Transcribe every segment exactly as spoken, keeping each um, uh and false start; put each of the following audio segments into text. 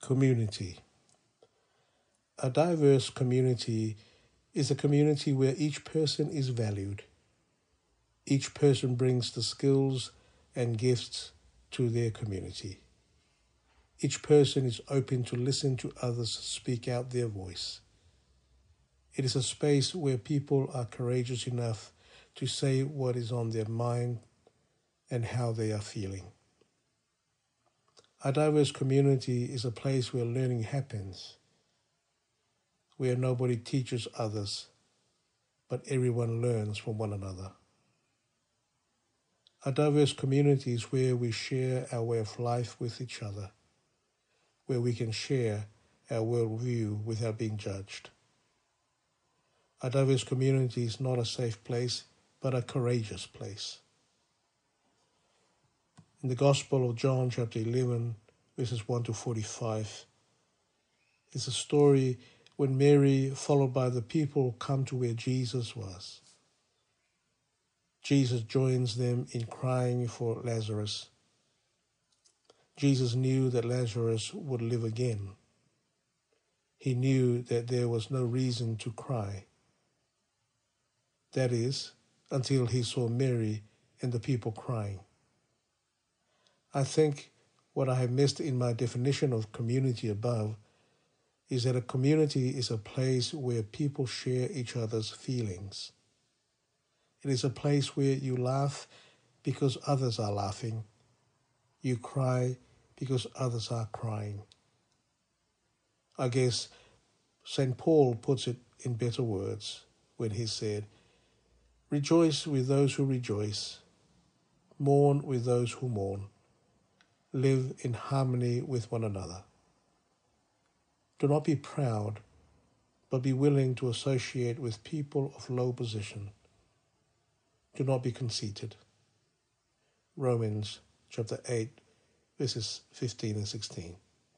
Community. A diverse community is a community where each person is valued. Each person brings the skills and gifts to their community. Each person is open to listen to others speak out their voice. It is a space where people are courageous enough to say what is on their mind and how they are feeling. A diverse community is a place where learning happens, where nobody teaches others, but everyone learns from one another. A diverse community is where we share our way of life with each other, where we can share our worldview without being judged. A diverse community is not a safe place, but a courageous place. In the Gospel of John, chapter eleven, verses one to forty-five, is a story when Mary, followed by the people, come to where Jesus was. Jesus joins them in crying for Lazarus. Jesus knew that Lazarus would live again. He knew that there was no reason to cry. That is, until he saw Mary and the people crying. I think what I have missed in my definition of community above is that a community is a place where people share each other's feelings. It is a place where you laugh because others are laughing. You cry because others are crying. I guess Saint Paul puts it in better words when he said, "Rejoice with those who rejoice, mourn with those who mourn. Live in harmony with one another." Do not be proud, but be willing to associate with people of low position. Do not be conceited. Romans chapter eight, verses fifteen and sixteen.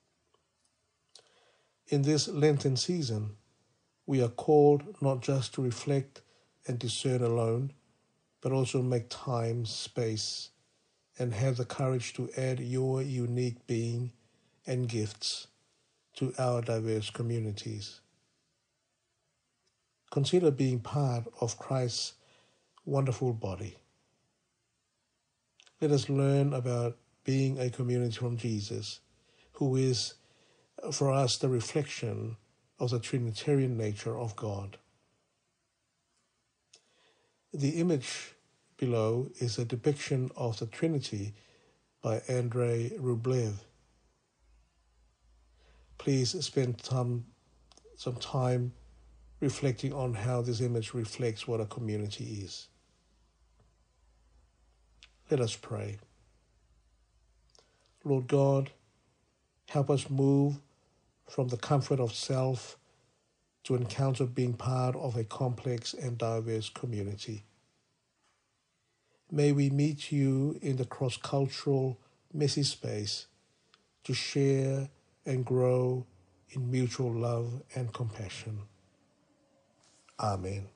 In this Lenten season, we are called not just to reflect and discern alone, but also make time, space, and have the courage to add your unique being and gifts to our diverse communities. Consider being part of Christ's wonderful body. Let us learn about being a community from Jesus, who is, for us, the reflection of the Trinitarian nature of God. The image below is a depiction of the Trinity by Andrei Rublev. Please spend some, some time reflecting on how this image reflects what a community is. Let us pray. Lord God, help us move from the comfort of self to encounter being part of a complex and diverse community. May we meet you in the cross-cultural, messy space to share and grow in mutual love and compassion. Amen.